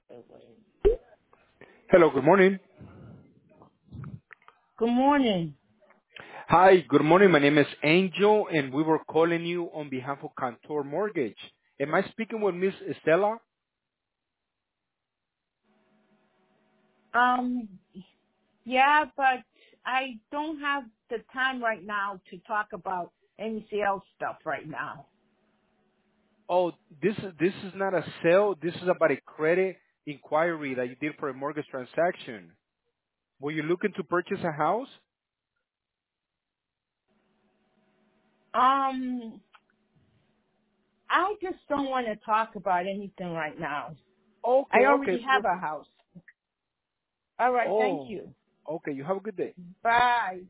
Hello, good morning. Good morning. Hi, good morning. My name is Angel, and we were calling you on behalf of Cantor Mortgage. Am I speaking with Miss Estela? Um, yeah, but I don't have the time right now to talk about any sales stuff right now. Oh, this is not a sale. This is about a credit inquiry that you did for a mortgage transaction. Were you looking to purchase a house? Um, I just don't want to talk about anything right now. I Okay, okay, already have a perfect. house. All right, thank Oh, you. okay. You have a good day. Bye.